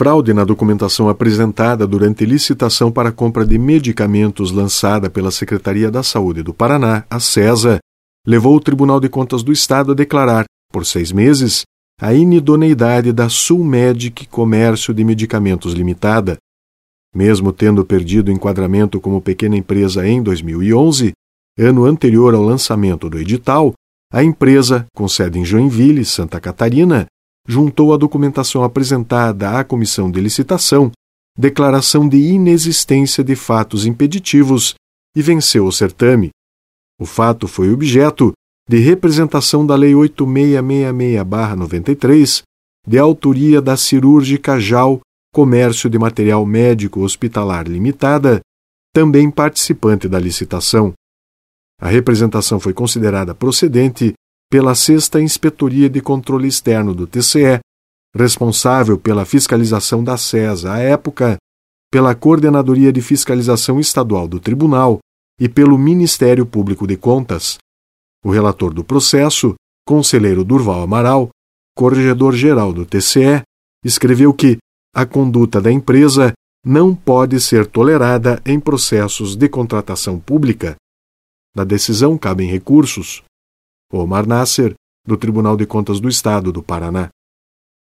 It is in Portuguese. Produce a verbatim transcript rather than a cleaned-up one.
fraude na documentação apresentada durante licitação para a compra de medicamentos lançada pela Secretaria da Saúde do Paraná, a SESA, levou o Tribunal de Contas do Estado a declarar, por seis meses, a inidoneidade da Sulmedic Comércio de Medicamentos Limitada. Mesmo tendo perdido o enquadramento como pequena empresa em dois mil e onze, ano anterior ao lançamento do edital, a empresa, com sede em Joinville, Santa Catarina, juntou a documentação apresentada à Comissão de Licitação, declaração de inexistência de fatos impeditivos, e venceu o certame. O fato foi objeto de representação da Lei oito mil seiscentos e sessenta e seis barra noventa e três, de autoria da Cirúrgica Jal Comércio de Material Médico Hospitalar Limitada, também participante da licitação. A representação foi considerada procedente pela Sexta Inspetoria de Controle Externo do T C E, responsável pela fiscalização da SESA à época, pela Coordenadoria de Fiscalização Estadual do Tribunal e pelo Ministério Público de Contas. O relator do processo, conselheiro Durval Amaral, corregedor-geral do T C E, escreveu que a conduta da empresa não pode ser tolerada em processos de contratação pública. Da decisão cabem recursos. Omar Nasser, do Tribunal de Contas do Estado do Paraná.